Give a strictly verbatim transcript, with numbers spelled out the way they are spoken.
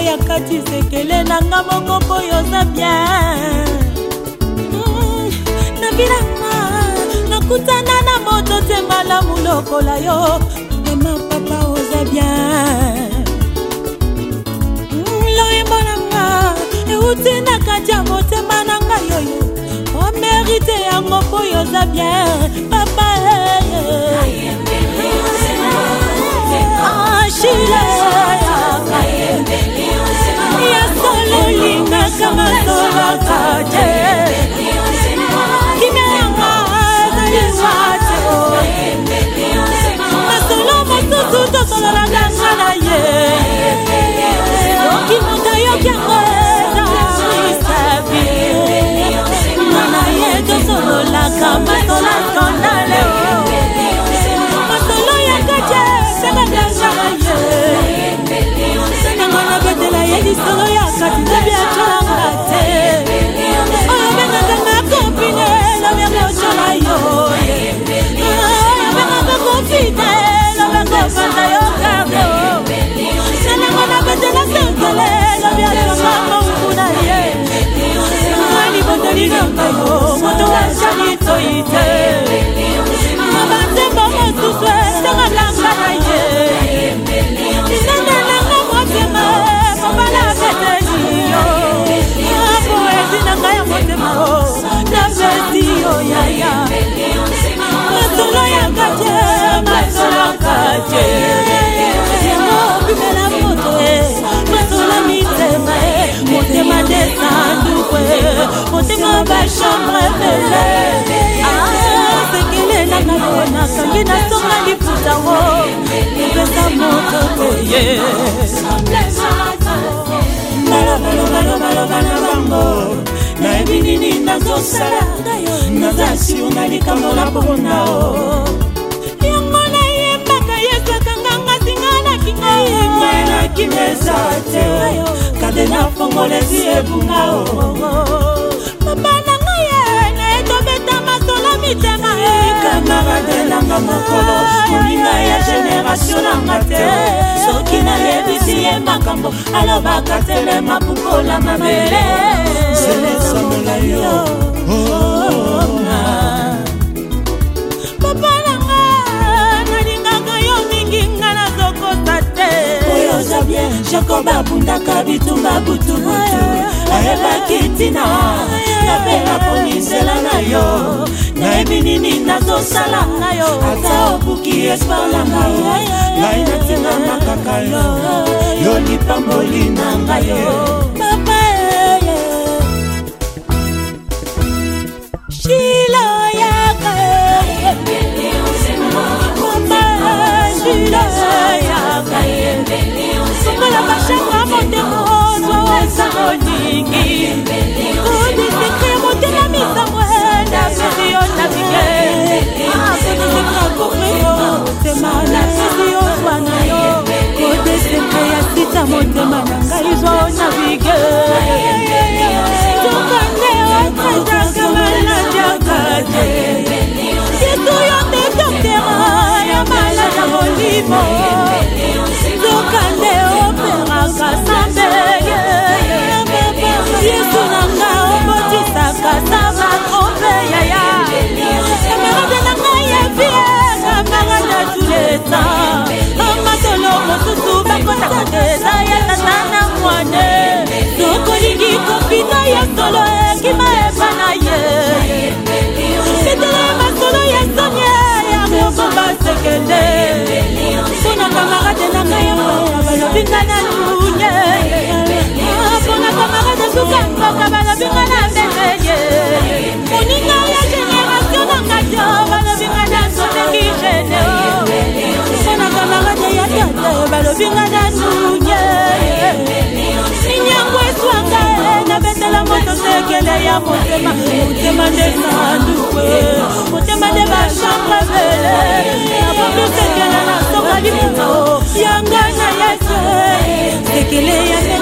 ya kati sekele nanga moko po yoza bien. Na bilanga nakutana na moto te malamu lokola yo. Mama papa oza bien. Loye monanga euti na kati ya motema nanga yoyo. O mérite yango po yoza bien papa. Shila ya solo linga kama sola kaje kimeanga zaliwache masolo mosusu tosola la ngana ye okimuta yokiangweza isabi ngana ye tosolo la kama sola kondale masolo ya kaje sebaganga solo ya kati zabi achanga te oyo benga kanga kopine lo benga chola yo oyo benga kanga kopine lo benga fanda yo kamo nana ngana bete na sengele lo benga changa mkuna ye ngani boteli nanga yo moto wa shani toite mabante bomo suswe senga langa na ye nana nanga mwapema Mala bete yo, apo ezi nanga ya motema o, na beti yo ya ya. Masolo ya kache, masolo kache. Yemo bimela moto e, masolo mitema e, motema desandu kwe, motema ba chambre bele. Ah, sekele nanga kona, kangi na songa liputa wo, nipesa moto koye. Balo balo balo balo balo bango na ebinini nazo sala naza siunga likamola pona o yango na yembaka yesu akanganga singana kinga ngana kimeza te kade na fongolezi ebunga o papa na ngaye na etobeta masola mitema camarade nanga mokolo moninga ya génération nanga te soki na yebisi ye makambo alobaka tele mapukola mabele zelesomola yo papa nanga nalingaka yo mingi nga nazokota te oyo za bien jacob abundaka bitumba butubutu ayebaki tina napela ponisela na yo nayebi nini nazosala ata obuki espoir langa yo ngai natinganga kaka yo yo lipamboli nanga yo papa Shila yaka mama Shila yaka sokola bashaka motema ozwa osamo nyingi kodisikre motema misamwenda sio tabike kodisikra kofreyo motema na sio zwana yo kodisikre ya sita motema na ngai zwa nabike tukande otredaka maladiakaje yesu yote doktera ya malada molimo tukande operaka sambeye yesu nanga obotisaka sama trompe yaya camarade nanga yevie camarade tuleta amasolo mosusu bakotaka teza ya tata na mwane sokolingi kopita ya solo ekima epana ye setele masolo ya sonie ya moko basekele mpona camarade nanga yango balobinga na lunye mpona camarade sukamboka balobinga na mbengeye moninga ya génération nanga jo balobinga na soteki geneo mpona camarade ya tate balobinga na lunye ninyango eswanga na betela moto sekele ya motema motema nde sandukwe motema nde bachambre bele nabobi sekele na soka liputa yanga na yesu sekele ya